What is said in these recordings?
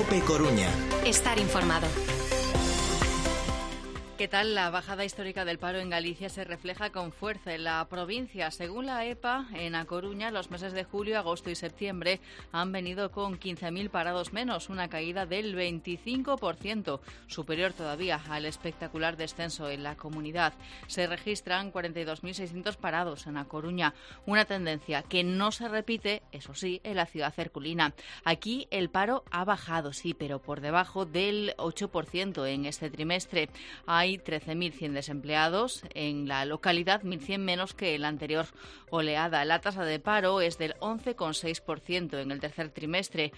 Cope Coruña. Estar informado. ¿Qué tal? La bajada histórica del paro en Galicia se refleja con fuerza en la provincia. Según la EPA, en A Coruña, los meses de julio, agosto y septiembre han venido con 15.000 parados menos, una caída del 25%, superior todavía al espectacular descenso en la comunidad. Se registran 42.600 parados en A Coruña, una tendencia que no se repite, eso sí, en la ciudad herculina. Aquí el paro ha bajado, sí, pero por debajo del 8% en este trimestre. Hay 13.100 desempleados en la localidad, 1.100 menos que en la anterior oleada. La tasa de paro es del 11,6% en el tercer trimestre,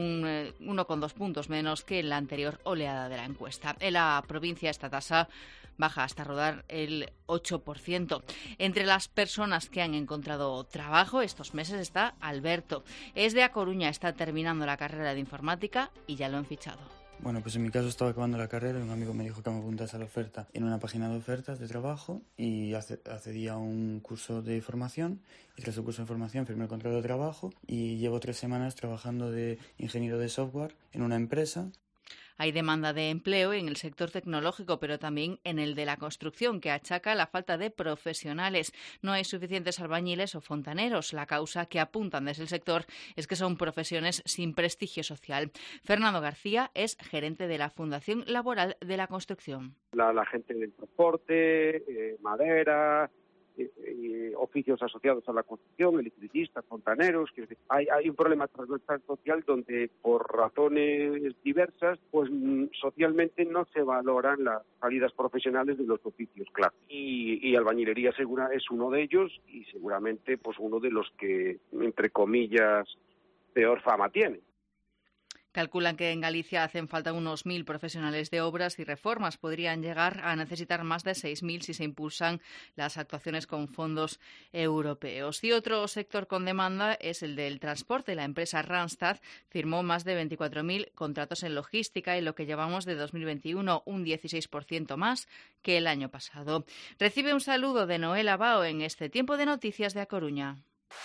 1,2 puntos menos que en la anterior oleada de la encuesta. En la provincia esta tasa baja hasta rodar el 8%. Entre las personas que han encontrado trabajo estos meses está Alberto. Es de A Coruña, está terminando la carrera de informática y ya lo han fichado. Bueno, pues en mi caso estaba acabando la carrera y un amigo me dijo que me apuntase a la oferta en una página de ofertas de trabajo y accedí a un curso de formación y tras el curso de formación firmé el contrato de trabajo y llevo 3 semanas trabajando de ingeniero de software en una empresa. Hay demanda de empleo en el sector tecnológico, pero también en el de la construcción, que achaca la falta de profesionales. No hay suficientes albañiles o fontaneros. La causa que apuntan desde el sector es que son profesiones sin prestigio social. Fernando García es gerente de la Fundación Laboral de la Construcción. La gente del transporte, madera, oficios asociados a la construcción, electricistas, fontaneros, que hay un problema transversal social donde por razones diversas, pues socialmente no se valoran las salidas profesionales de los oficios, claro. Y albañilería segura es uno de ellos y seguramente pues uno de los que, entre comillas, peor fama tiene. Calculan que en Galicia hacen falta unos 1.000 profesionales de obras y reformas. Podrían llegar a necesitar más de 6.000 si se impulsan las actuaciones con fondos europeos. Y otro sector con demanda es el del transporte. La empresa Randstad firmó más de 24.000 contratos en logística en lo que llevamos de 2021, un 16% más que el año pasado. Recibe un saludo de Noel Abao en este tiempo de noticias de A Coruña.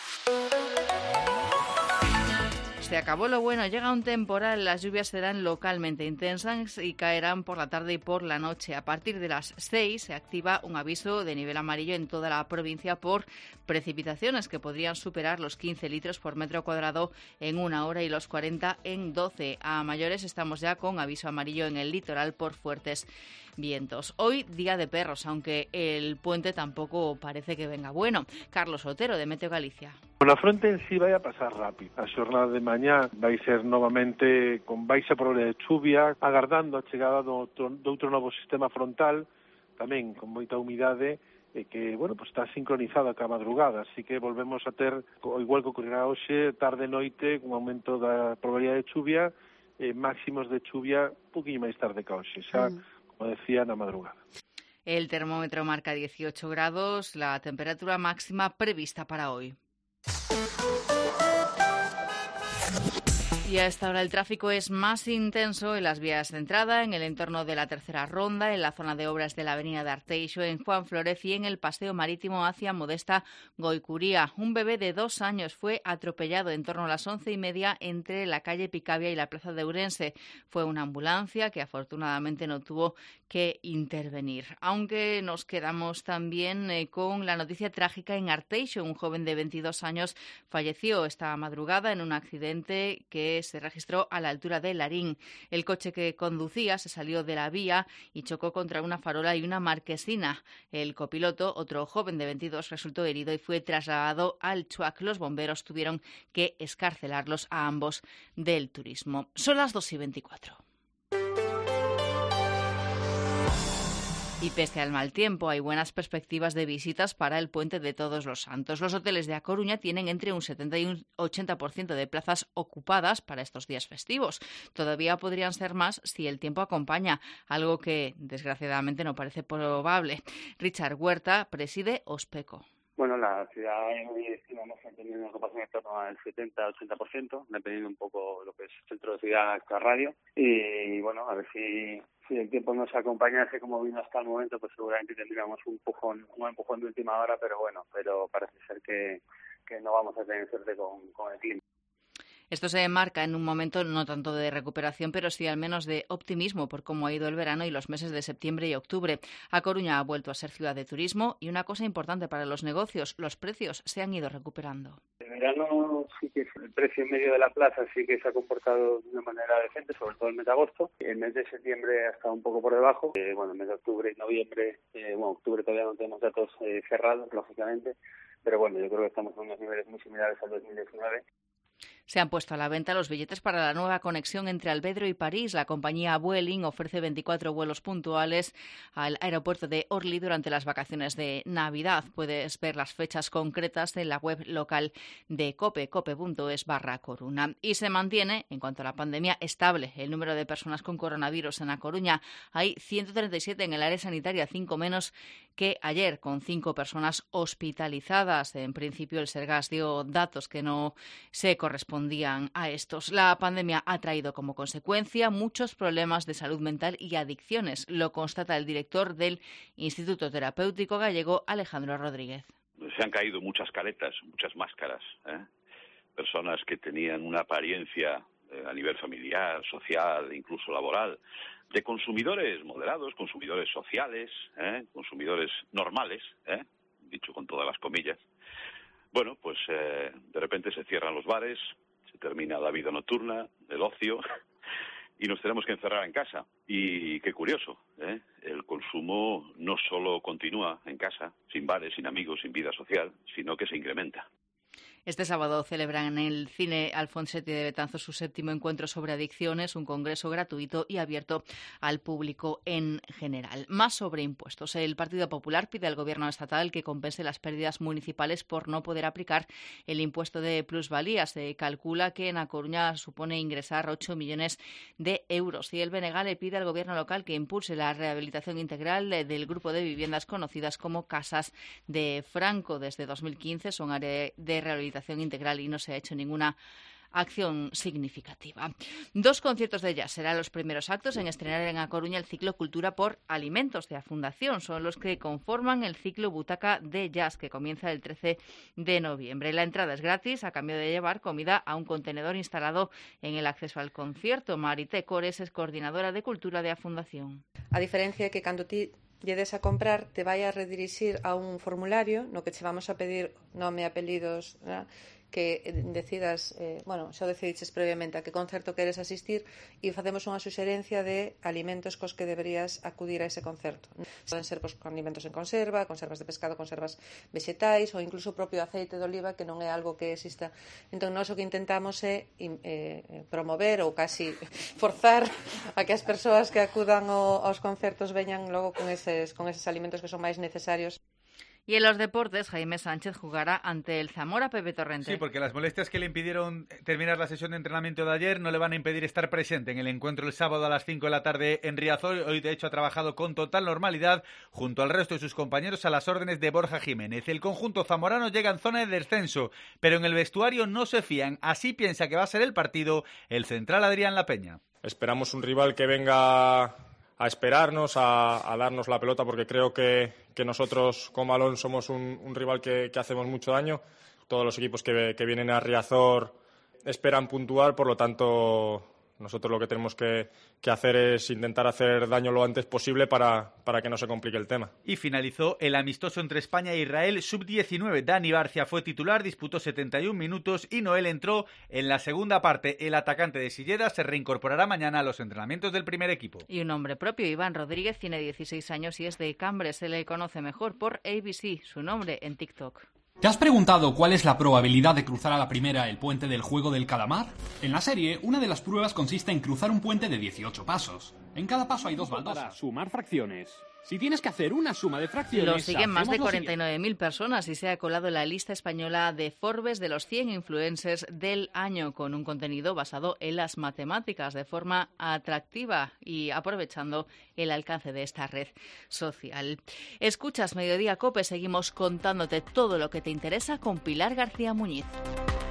Se acabó lo bueno, llega un temporal, las lluvias serán localmente intensas y caerán por la tarde y por la noche. A partir de las 6 se activa un aviso de nivel amarillo en toda la provincia por precipitaciones que podrían superar los 15 litros por metro cuadrado en 1 hora y los 40 en 12. A mayores estamos ya con aviso amarillo en el litoral por fuertes vientos. Hoy día de perros, aunque el puente tampoco parece que venga bueno. Carlos Otero, de Meteo Galicia. A fronte en sí vai a pasar rápido. A xornada de mañá vai ser novamente con baixa probabilidade de chuvia, agardando a chegada do outro novo sistema frontal, tamén con moita humidade, que, bueno, pues está sincronizado ca madrugada, así que volvemos a ter, igual que ocorrerá hoxe, tarde e noite, un aumento da probabilidade de chuvia, máximos de chuvia un poquinho máis tarde que hoxe, xa, como decía, na madrugada. El termómetro marca 18 grados, la temperatura máxima prevista para hoy. Y a esta hora el tráfico es más intenso en las vías de entrada, en el entorno de la tercera ronda, en la zona de obras de la avenida de Arteixo, en Juan Flórez y en el paseo marítimo hacia Modesta Goicuría. Un bebé de 2 años fue atropellado en torno a las 11:30 entre la calle Picabia y la plaza de Ourense. Fue una ambulancia que afortunadamente no tuvo que intervenir. Aunque nos quedamos también con la noticia trágica en Arteixo. Un joven de 22 años falleció esta madrugada en un accidente que se registró a la altura de Larín. El coche que conducía se salió de la vía y chocó contra una farola y una marquesina. El copiloto, otro joven de 22, resultó herido y fue trasladado al Chuac. Los bomberos tuvieron que excarcelarlos a ambos del turismo. Son las 2:24. Y pese al mal tiempo, hay buenas perspectivas de visitas para el Puente de Todos los Santos. Los hoteles de A Coruña tienen entre un 70 y un 80% de plazas ocupadas para estos días festivos. Todavía podrían ser más si el tiempo acompaña, algo que desgraciadamente no parece probable. Richard Huerta preside Ospeco. Bueno, la ciudad hoy estimamos que tiene una ocupación en torno al 70-80%, dependiendo un poco de lo que es el centro de ciudad hasta radio. Y bueno, a ver si el tiempo nos acompañase como vino hasta el momento, pues seguramente tendríamos un empujón de última hora, pero parece ser que no vamos a tener suerte con el clima. Esto se enmarca en un momento no tanto de recuperación, pero sí al menos de optimismo por cómo ha ido el verano y los meses de septiembre y octubre. A Coruña ha vuelto a ser ciudad de turismo y una cosa importante para los negocios, los precios se han ido recuperando. En verano sí que el precio en medio de la plaza sí que se ha comportado de una manera decente, sobre todo el mes de agosto. El mes de septiembre ha estado un poco por debajo. El mes de octubre y noviembre, octubre todavía no tenemos datos cerrados, lógicamente, pero bueno, yo creo que estamos en unos niveles muy similares al 2019. Se han puesto a la venta los billetes para la nueva conexión entre Albedro y París. La compañía Vueling ofrece 24 vuelos puntuales al aeropuerto de Orly durante las vacaciones de Navidad. Puedes ver las fechas concretas en la web local de COPE, cope.es/Coruna. Y se mantiene, en cuanto a la pandemia, estable el número de personas con coronavirus en A Coruña. Hay 137 en el área sanitaria, 5 menos que ayer, con 5 personas hospitalizadas. En principio, el Sergas dio datos que no se correspondían a estos. La pandemia ha traído como consecuencia muchos problemas de salud mental y adicciones. Lo constata el director del Instituto Terapéutico Gallego, Alejandro Rodríguez. Se han caído muchas caretas, muchas máscaras. Personas que tenían una apariencia a nivel familiar, social, incluso laboral, de consumidores moderados, consumidores sociales, consumidores normales, dicho con todas las comillas. Bueno, pues de repente se cierran los bares, se termina la vida nocturna, el ocio, y nos tenemos que encerrar en casa. Y qué curioso, el consumo no solo continúa en casa, sin bares, sin amigos, sin vida social, sino que se incrementa. Este sábado celebran en el Cine Alfonsetti de Betanzos su 7º encuentro sobre adicciones, un congreso gratuito y abierto al público en general. Más sobre impuestos. El Partido Popular pide al Gobierno estatal que compense las pérdidas municipales por no poder aplicar el impuesto de plusvalía. Se calcula que en A Coruña supone ingresar 8 millones de euros. Y el BNG le pide al Gobierno local que impulse la rehabilitación integral del grupo de viviendas conocidas como Casas de Franco. Desde 2015 son área de rehabilitación integral y no se ha hecho ninguna acción significativa. 2 conciertos de jazz serán los primeros actos en estrenar en A Coruña el ciclo Cultura por Alimentos de la Fundación. Son los que conforman el ciclo Butaca de Jazz, que comienza el 13 de noviembre. La entrada es gratis, a cambio de llevar comida a un contenedor instalado en el acceso al concierto. Marité Cores es coordinadora de Cultura de la Fundación. A diferencia de que cando ti lledes a comprar, te vai a redirixir a un formulario no que che vamos a pedir nome, apelidos, ¿no? Que decidas, xa o decidiches previamente a que concerto queres asistir e facemos unha suxerencia de alimentos cos que deberías acudir a ese concerto. Poden ser alimentos en conserva, conservas de pescado, conservas vegetais ou incluso o propio aceite de oliva, que non é algo que exista. Entón, nós o que intentamos é promover ou casi forzar a que as persoas que acudan aos concertos veñan logo con eses alimentos que son máis necesarios. Y en los deportes, Jaime Sánchez jugará ante el Zamora Pepe Torrente. Sí, porque las molestias que le impidieron terminar la sesión de entrenamiento de ayer no le van a impedir estar presente en el encuentro el sábado a las 5 de la tarde en Riazor. Hoy, de hecho, ha trabajado con total normalidad junto al resto de sus compañeros a las órdenes de Borja Jiménez. El conjunto zamorano llega en zona de descenso, pero en el vestuario no se fían. Así piensa que va a ser el partido el central Adrián Lapeña. Esperamos un rival que venga a esperarnos, a darnos la pelota, porque creo que nosotros con balón somos un rival que hacemos mucho daño. Todos los equipos que vienen a Riazor esperan puntuar, por lo tanto nosotros lo que tenemos que hacer es intentar hacer daño lo antes posible para que no se complique el tema. Y finalizó el amistoso entre España e Israel sub-19. Dani Barcia fue titular, disputó 71 minutos y Noel entró en la segunda parte. El atacante de Silleda se reincorporará mañana a los entrenamientos del primer equipo. Y un nombre propio, Iván Rodríguez, tiene 16 años y es de Cambres. Se le conoce mejor por ABC, su nombre en TikTok. ¿Te has preguntado cuál es la probabilidad de cruzar a la primera el puente del juego del calamar? En la serie, una de las pruebas consiste en cruzar un puente de 18 pasos. En cada paso hay 2 baldosas. Para sumar fracciones. Si tienes que hacer una suma de fracciones... Lo siguen más de 49.000 personas y se ha colado en la lista española de Forbes de los 100 influencers del año, con un contenido basado en las matemáticas de forma atractiva y aprovechando el alcance de esta red social. Escuchas Mediodía COPE, seguimos contándote todo lo que te interesa con Pilar García Muñiz.